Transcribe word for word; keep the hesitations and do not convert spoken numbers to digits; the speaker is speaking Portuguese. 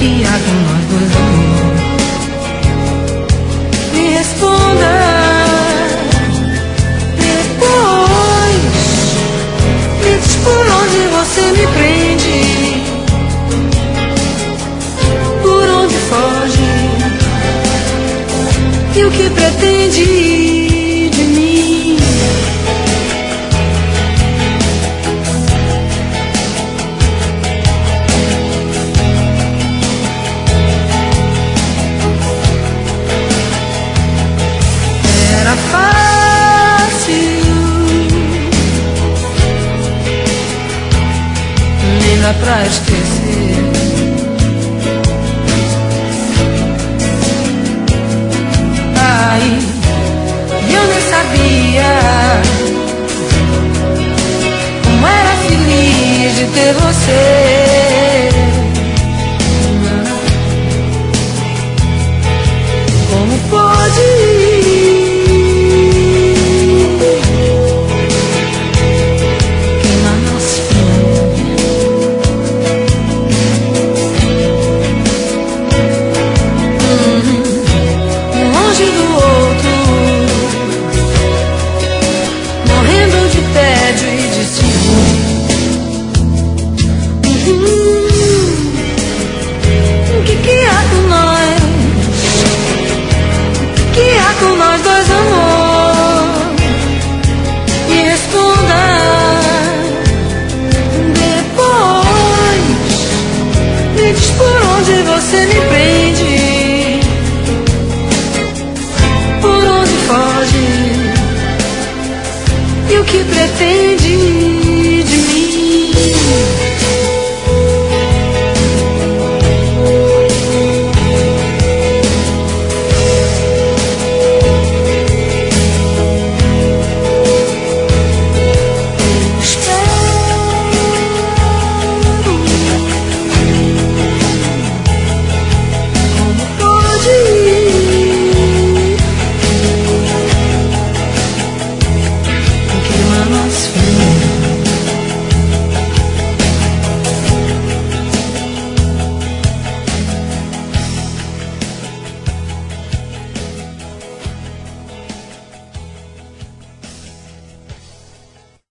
sabia com nós dois, amor. Me responda depois. Me diz por onde você me prende, por onde foge e o que pretende de mim. Era fácil, nem dá pra esquecer. Ai, eu nem sabia como era feliz de ter você.